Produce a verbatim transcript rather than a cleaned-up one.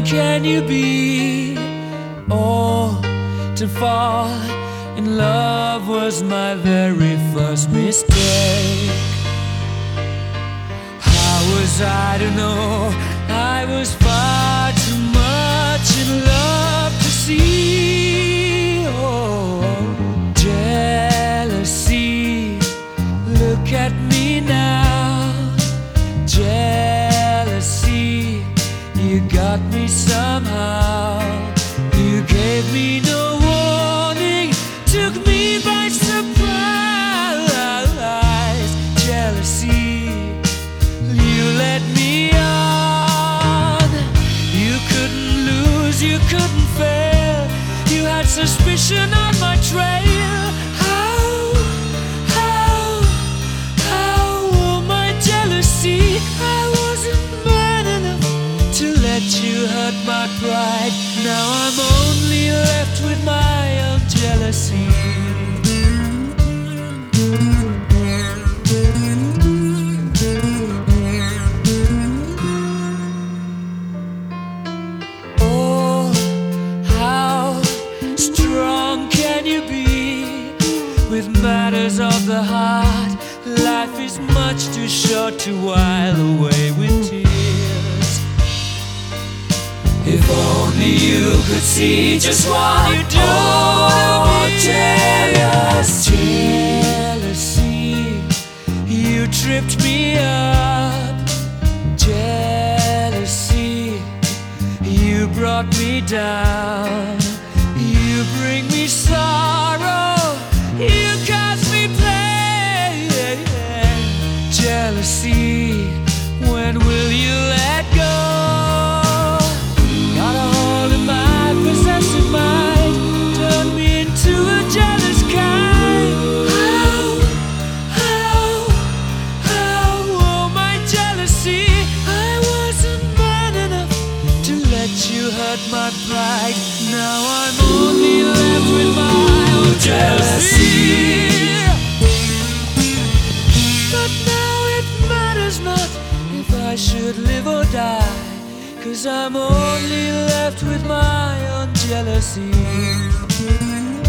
strong can you be? Oh, to fall in love was my very first mistake. How was I to know I was far too much in love to see? Oh, jealousy, look at me now. Jealousy, you got me somehow. You gave me no warning, took me by surprise. Jealousy, you led me on. You couldn't lose, you couldn't fail. You had suspicion on my trail. How, how, how, oh my jealousy, I wasn't man enough to let you hurt my pride. Now I'm only left with my own jealousy. Oh, how strong can you be with matters of the heart? Life is much too short to while away with tears. If only you could see just what you do oh, to me. Jealousy, jealousy, you tripped me up. Jealousy, you brought me down. You bring me sorrow, you cause me pain. Jealousy, when will you let go? Got a hold of my possessive mind, turn me into a jealous kind. How, how, how, oh my jealousy, I wasn't man enough to let you hurt my pride. Now I'm only left with my own jealousy. But now it matters not if I should live or die, 'cause I'm only left with my own jealousy.